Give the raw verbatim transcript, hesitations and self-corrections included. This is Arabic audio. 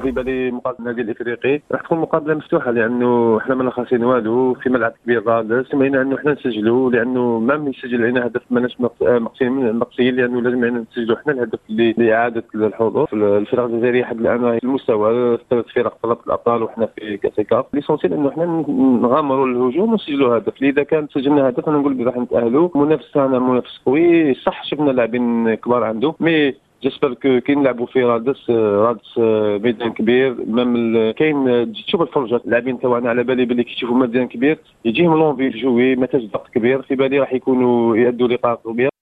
في بالي مقابله النادي الافريقي راح تكون مقابله مفتوحه، لانه احنا ما ناقصين والو في ملعب كبير رادس، سمينا انه احنا نسجلوا، لانه ما يسجل علينا هدف ماناش مقصيين مقصيين لانه لازم علينا نسجلوا احنا الهدف اللي لاعاده الحضور. الفرق الجزائريه حد الان في المستوى ثلاث فرق طلب الابطال وحنا في كاس كاف، ليسونسيال انه احنا نغامروا الهجوم ونسجلوا هدف. اذا كان سجلنا هدف انا نقول راح نتاهلوا. منافس تاعنا منافس قوي، صح شفنا لاعبين كبار عنده، مي جيسبر كي نلعبوا في رادس رادس ميدان كبير، مام كاين تشوف الفرجه اللاعبين تاعنا على بالي باللي كي يشوفوا ميدان كبير يجيهم لونفي جوي، ما تاش ضغط كبير، في بالي راح يكونوا يأدوا لقاء كبير.